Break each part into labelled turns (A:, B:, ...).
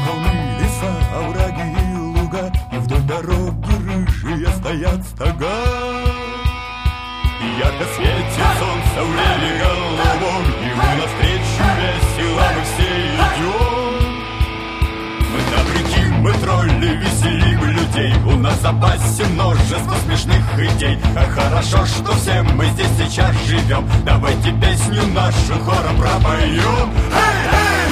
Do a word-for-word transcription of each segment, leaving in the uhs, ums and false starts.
A: Холмы, леса, овраги и луга, и вдоль дороги рыжие стоят стога. И ярко светит солнце в небе голубом, ему навстречу весело мы все идем. Мы добряки, мы тролли, веселим людей, у нас в запасе множество смешных идей. Как хорошо, что все мы здесь сейчас живем. Давайте песню нашу хором пропоем. Эй, эй!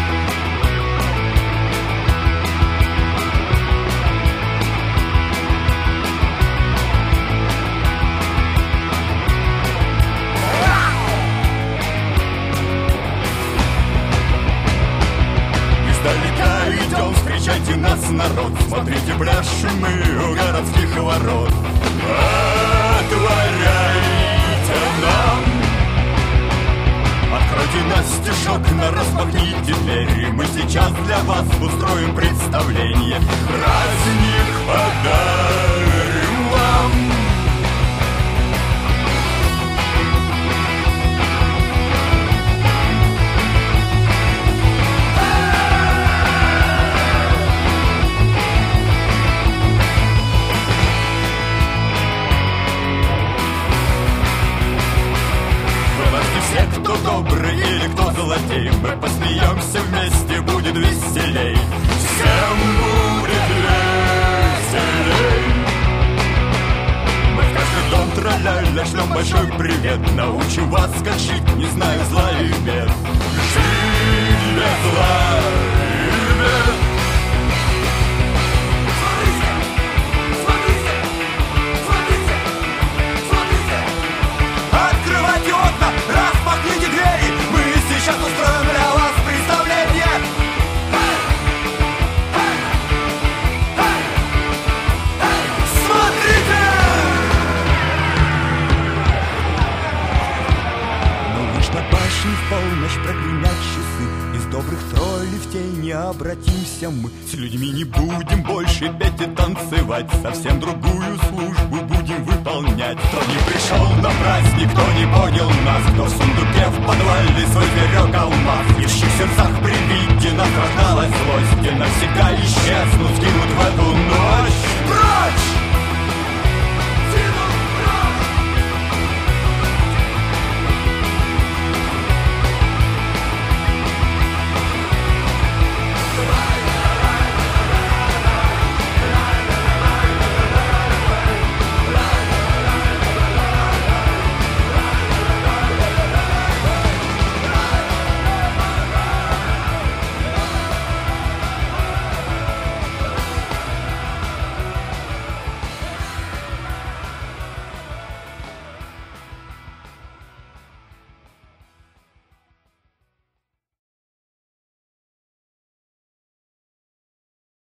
A: Издалека идем, встречайте нас, народ. Смотрите, пляшем мы у городских ворот. Отворяйте нам, откройте настежь окна, распахните двери. Мы сейчас для вас устроим представление. Праздник подарим вам. Все, кто добрый или кто злодей, мы посмеемся вместе, будет веселей. Всем будет веселей. Мы в каждый дом траля-ля шлем большой привет. Научим вас, как жить, не знаю зла и бед. Жить без зла и бед. Смотрите, смотрите, смотрите, смотрите. Открывайте окна, распахните двери. Мы сейчас устроим для вас представление. Смотрите! Но лишь на башне в полночь проклинать часы. Из добрых троллей в тени обратимся мы. С людьми не будем больше петь и танцевать. Совсем другую службу будем выполнять. Кто не пришел на праздник, кто не понял нас, кто в сундуке в подвале свой берег алмаз. И в чьих сердцах при виде нас рождалась злость, и навсегда исчезнут, скинут в эту ночь прочь!